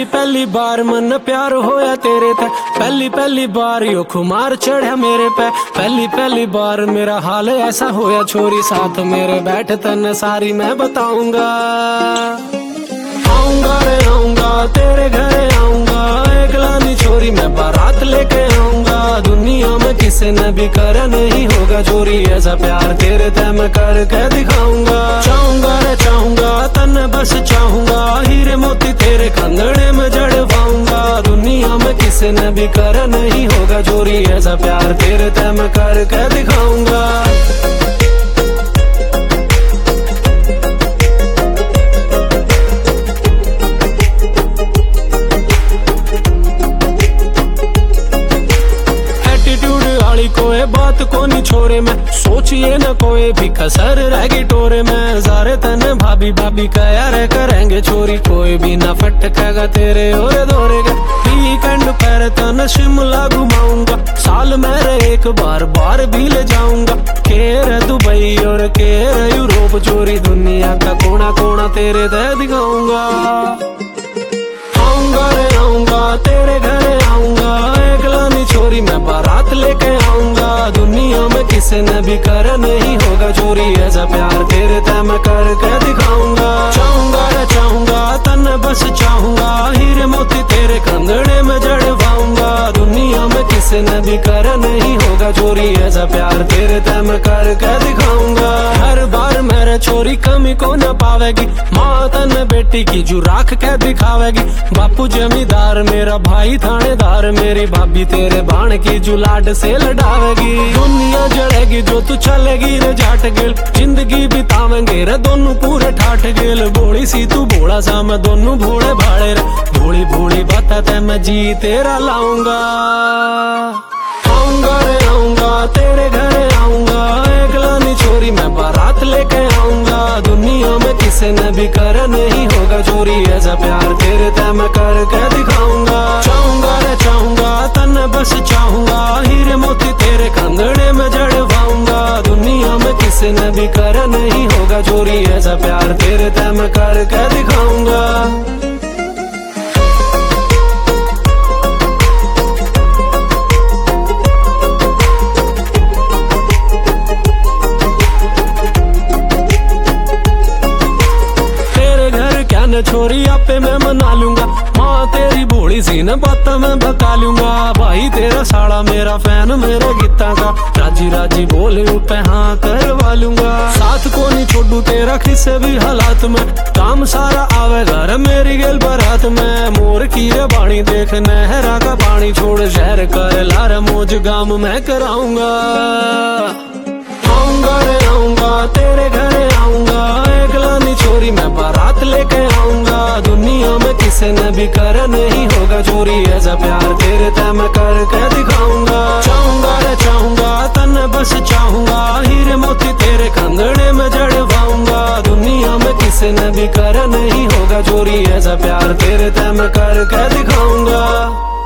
पहली बार मन प्यार होया तेरे ते, पहली बार यो खुमार चढ़ा मेरे पे। पहली बार मेरा हाल ऐसा होया छोरी, साथ मेरे बैठ तन सारी मैं बताऊंगा। आऊंगा रे आऊंगा तेरे घरे आऊंगा, एकला नी छोरी मैं बारात लेके आऊंगा। दुनिया में किसी ने भी करा नहीं होगा चोरी ऐसा प्यार, तेरे ते मैं करके दिखाऊंगा। चाहूंगा रे चाहूंगा तन बस चाहूंगा, हीरे मोती तेरे खंगड़े में जड़वाऊंगा। दुनिया में किसी ने भी करा नहीं होगा चोरी ऐसा प्यार, तेरे ते मैं करके दिखाऊंगा। कोई बात को नहीं छोरे में, सोचिए न कोई भी कसर रहेगी टोरे में। सारे तन भाभी भाभी कया रे करेंगे चोरी, कोई भी ना फटकेगा तेरे और दौरे का। वीकेंड पर तन शिमला घुमाऊंगा, साल में एक बार बार भी ले जाऊंगा। केर दुबई और केर यूरोप चोरी, दुनिया का कोना कोना तेरे दे दिखाऊंगा। आऊंगा रे आऊंगा तेरे घरे आऊंगा, एकला नी छोरी मैं बारात लेके आऊंगा। दुनिया में किसी ने भी करा नहीं होगा चोरी ऐसा प्यार, तेरे ते मैं करके दिखाऊंगा। चाहूंगा रे चाहूंगा तन बस चाहूंगा, हीरे मोती तेरे खंगड़े में जड़वाऊंगा। दुनिया में किसी ने भी करा नहीं होगा चोरी ऐसा प्यार, तेरे ते मैं करके दिखाऊंगा। हर बार मेरे चोरी कमी को न पावेगी, माँ तन बेटी की जो राख के दिखावेगी। बापू जमींदार मेरा भाई थानेदार, मेरी भाभी तेरे बाण की जो लाड से लड़ावेगी। दुनिया जड़ेगी जो तू चलेगी रे जाट गेल, जिंदगी बितावेंगे रे दोनों पूरे ठाठ गेल। भोली सी तू भोला सा मैं दोनों भोले भाड़े रे, भोली भोली बात ते मैं जी तेरा लाऊंगा। आऊंगा रे आऊंगा तेरे घरे आऊंगा, एकला नी छोरी मैं बारात लेके आऊंगा। दुनिया में किसी ने भी करा नहीं होगा चोरी ऐसा प्यार, तेरे ते मैं करके दिखाऊंगा। चाहूंगा रे चाहूंगा तन बस चाहूंगा, हीरे मोती तेरे खंगड़े में जड़वाऊंगा। दुनिया में किसी ने भी करा नहीं होगा चोरी ऐसा प्यार, तेरे ते मैं करके दिखाऊंगा। छोरी आपे मैं मना लूंगा, माँ तेरी भोली सी न बात मैं बता लूंगा। भाई तेरा साड़ा मेरा फैन मेरे गीता का, राजी राजी बोले पे हाँ करवा लूंगा। साथ को नहीं छोड़ू तेरा किसी भी हालात में, काम सारा आवे घर मेरी गेल बारात में। मोर की रे बाणी देख नहरा का पानी छोड़, शहर कर लार मौज गाम मैं कराऊंगा। आऊंगा रे आऊंगा तेरे घरे आऊंगा, एकला नी छोरी मैं बारात लेके आऊंगा। दुनिया में किसी ने भी करा नहीं होगा चोरी ऐसा प्यार, तेरे ते मैं करके दिखाऊंगा। चाहूंगा रे चाहूंगा तन बस चाहूंगा, हीरे मोती तेरे खंगड़े में जड़वाऊंगा। दुनिया में किसी ने भी करा नहीं होगा चोरी ऐसा प्यार, तेरे ते मैं करके दिखाऊंगा।